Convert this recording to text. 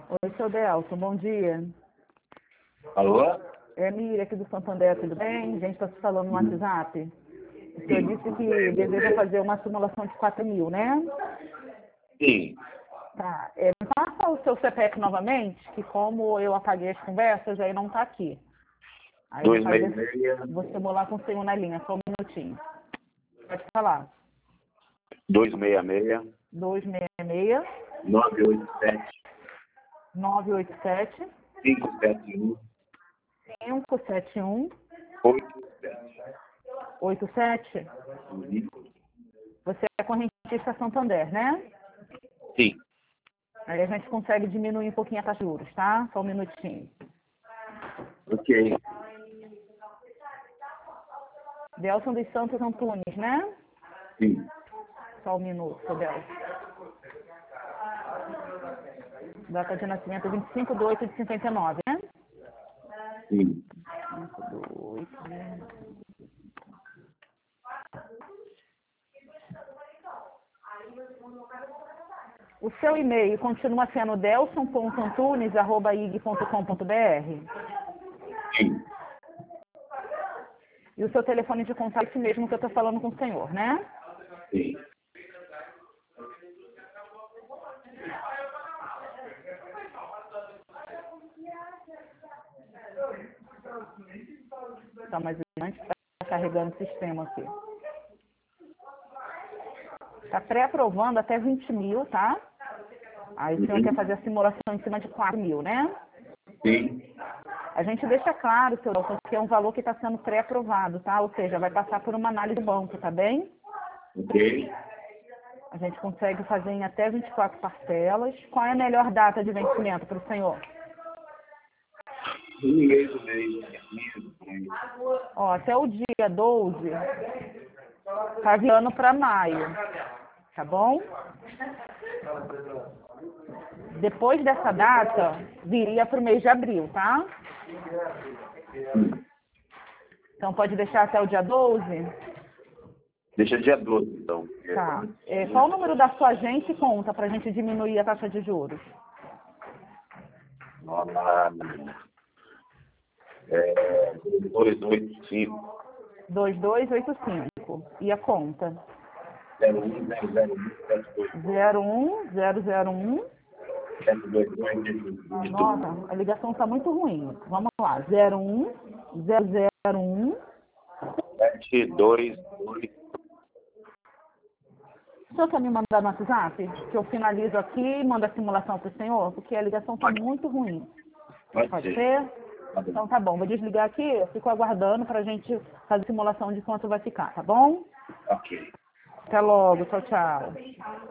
Oi, seu Delson, bom dia. Alô? É Miriam aqui do Santander, tudo bem? A gente está se falando no WhatsApp. O senhor disse que deseja fazer uma simulação de 4.000, né? Sim. Tá. Passa o seu CPF novamente, que como eu apaguei as conversas, aí não está aqui. Aí eu vou vou simular com o senhor na linha, só um minutinho. Pode falar. 266 266 987 987 571 571 87. 87. Você é correntista Santander, né? Sim. Aí a gente consegue diminuir um pouquinho a taxa de juros, tá? Só um minutinho. Ok. Delson dos Santos Antunes, né? Sim. Só um minuto, seu Delson. Data de nascimento 25/8/59, né? Sim. 5/8. O seu e-mail continua sendo delson.antunes@ig.com.br. Sim. E o seu telefone de contato é esse mesmo que eu estou falando com o senhor, né? Sim. Tá, mas antes está carregando o sistema aqui. Está pré-aprovando até 20.000, tá? Aí o senhor quer fazer a simulação em cima de 4.000, né? Sim. A gente deixa claro, seu Delson, que é um valor que está sendo pré-aprovado, tá? Ou seja, vai passar por uma análise do banco, tá bem? Ok. A gente consegue fazer em até 24 parcelas. Qual é a melhor data de vencimento para o senhor? Um mês do mês. Ó, até o dia 12, tá virando para maio, tá bom? Depois dessa data, viria para o mês de abril, tá? Então pode deixar até o dia 12? Deixa dia 12, então. Tá. Qual o número da sua agente e conta para a gente diminuir a taxa de juros? Ah, 285 2285. E a conta? 01001 01001. Nossa, a ligação está muito ruim. Vamos lá. 01001. 722. O senhor quer me mandar no WhatsApp? Que eu finalizo aqui e mando a simulação para o senhor? Porque a ligação está muito ruim. Pode ser? Então tá bom. Vou desligar aqui. Eu fico aguardando para a gente fazer a simulação de quanto vai ficar, tá bom? Ok. Até logo. Tchau, tchau.